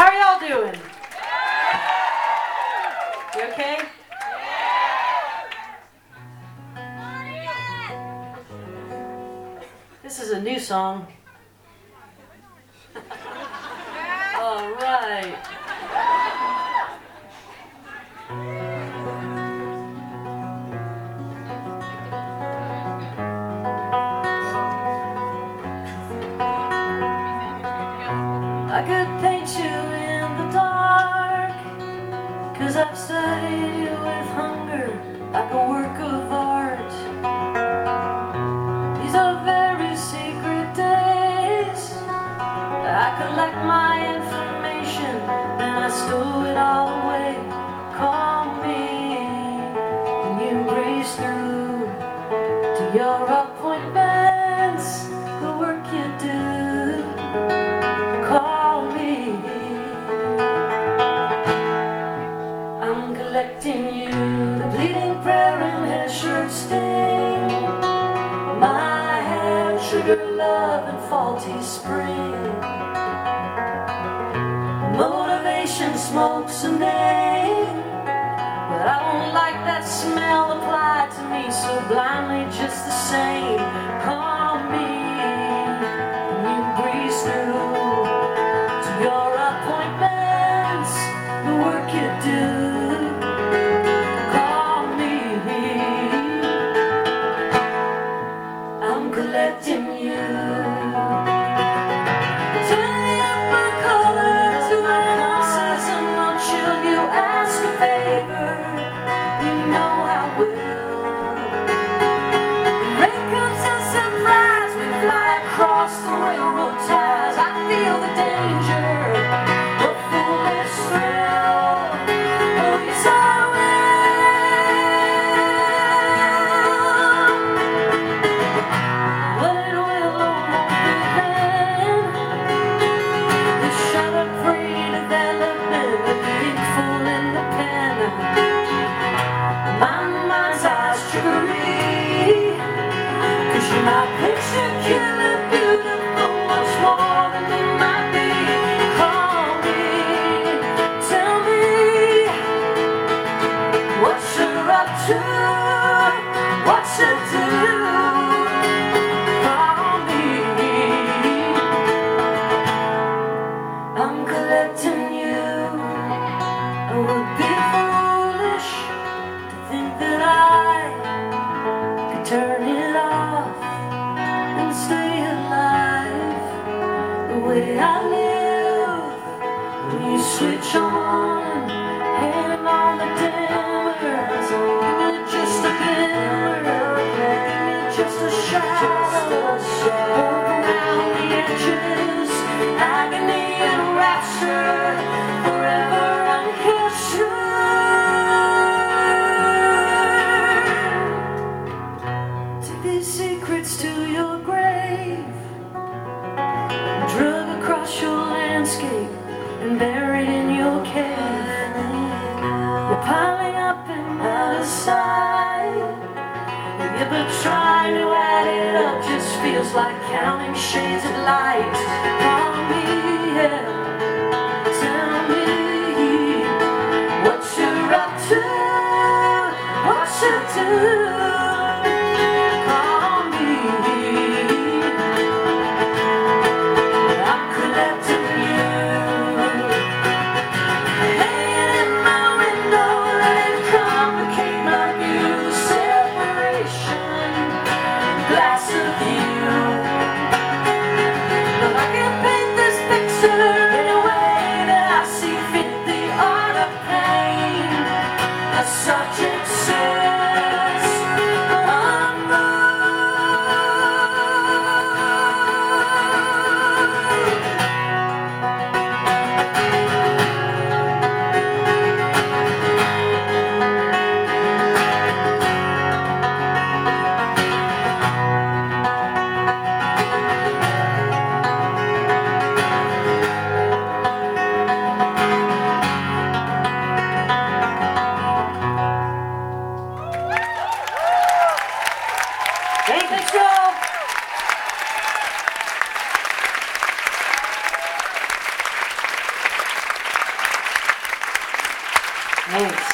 How are y'all doing? You okay? This is a new song. All right. I could paint you in the dark, 'cause I've studied you with hunger like a work of art. These are very secret days. I collect my information and I stow it all away. Call me and you breeze through to your appointments, the work you do. Call me, I'm collecting you. The bleeding prayer and hair shirt stain, my hair, sugar, love, and faulty spring. Motivation, smokes a name, but I don't like that smell applied to me so blindly just the same. Call me and you breeze through to your appointments, the work you do. Call me, I'm collecting you. Across the railroad ties, I feel the danger, the foolish thrill. Oh, yes, I will. But it will almost be then. The shattered pre-development with the ink full in the pen. My mind's eyes trickery, 'cause you're my picture killer. What you do, call me, I'm collecting you. I would be foolish to think that I could turn it off and stay alive the way I live. When you switch on, hand on the dimmers, just a glimmer, just a shadow, around the edges, agony and rapture, forever uncaptured. Take these secrets to your grave, drug across your landscape and buried in your cave. You're piling up and out of sight. Yeah, but trying to add it up just feels like counting shades of light. Call me, yeah, tell me what you're up to, what you do. Call me, I'm collecting you. Hanging in my window, let it complicate my view. Separation, glass of you. But I can pay Thanks.